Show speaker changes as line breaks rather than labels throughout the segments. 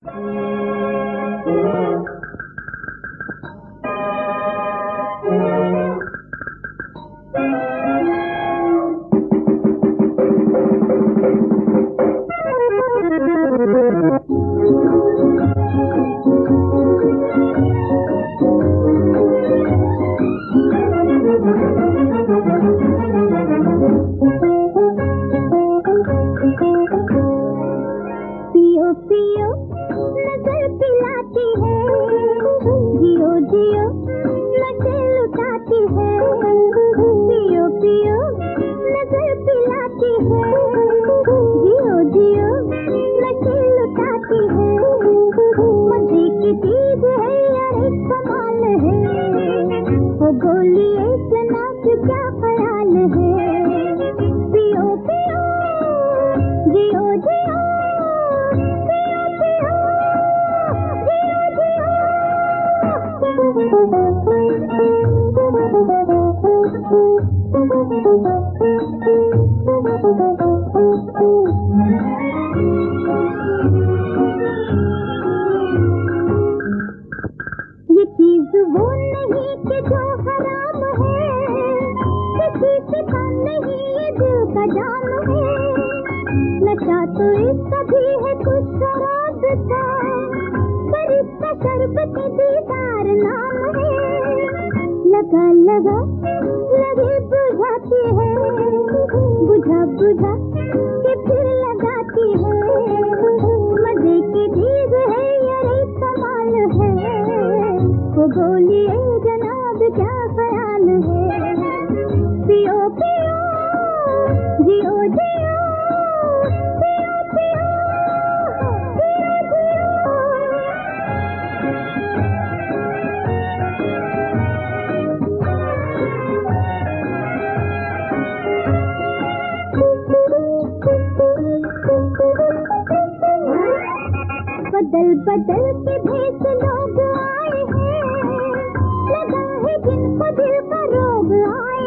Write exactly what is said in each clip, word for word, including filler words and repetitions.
बदल बदल के भेष लोग आए हैं, लगा है जिनको दिल का रोग आए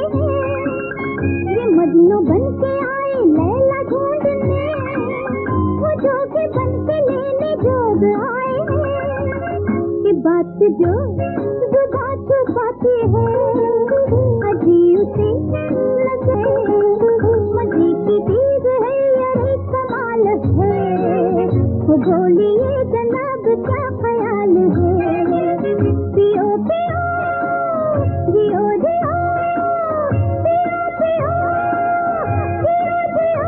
हैं। ये मजनू बन के आए लैला ढूंढने, वो जोगी बन के लेने जोग आए हैं। ये बात जो जुबा छुपाती है, अजी उसे लगे मजे की चीज है, यही कमाल है। वो बोलिए जनाब क्या ख्याल है, पियो पियो जियो जियो, पियो पियो जियो जियो।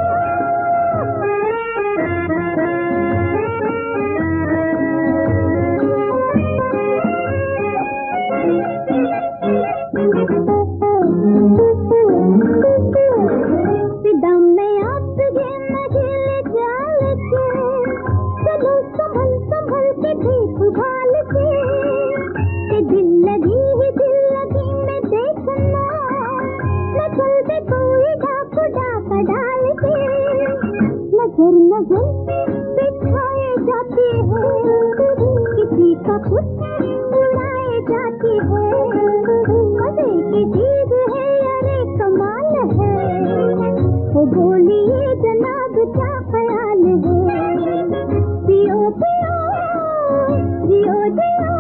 फिदा में आपके मझिल जाल के, चलो संभल संभल के देखभाल के, के दिल लगी ही दिल लगी में देखना, न चल दे कोई डाक डाक डाल के। नजर नजर बिछाए जाती है, किसी का कुछ उड़ाए जाती है। मजे की चीज है, अरे कमाल है। वो बोलिए जनाब क्या ख्याल है, पियो पियो जियो जियो।